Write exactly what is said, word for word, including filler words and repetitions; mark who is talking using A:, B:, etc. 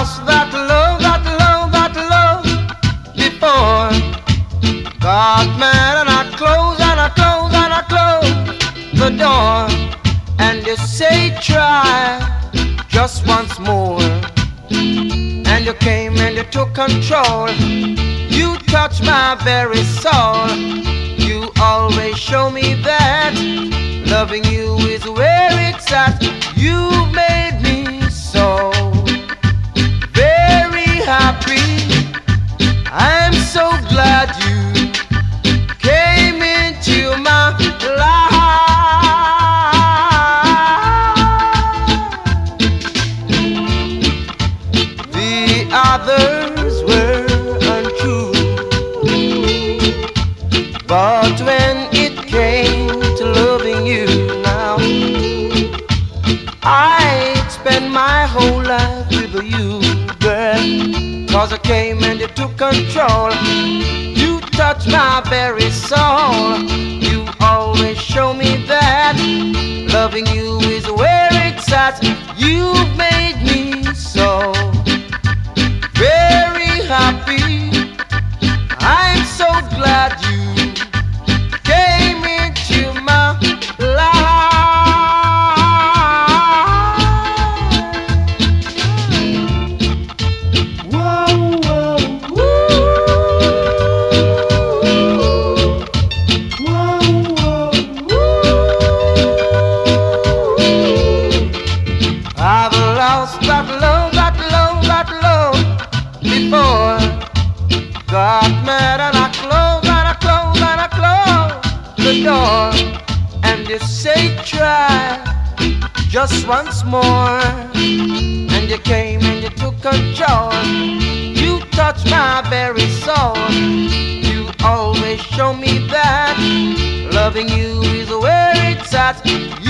A: lost that love, that love, that love before. Got mad and I close and I close and I close the door. And you say try just once more. And you came and you took control. You touched my very soul. You always show me that loving you is where it's at. You made me so very happy. I'm so glad you came into my life. The others were untrue, but when it came to loving you now, I'd spend my whole life with you, girl. Cause I came and you took control. You touched my very soul. You always show me that loving you is where it's at. You've made me so very happy. I'm so glad you came into my life. Whoa, whoa, woo. Whoa, whoa, woo. I've lost that love, that love, that love before. Got mad and I close and I close and I close the door. And you say try just once more. And you came and you took control. You touched my very soul. You always show me that loving you is where it's at.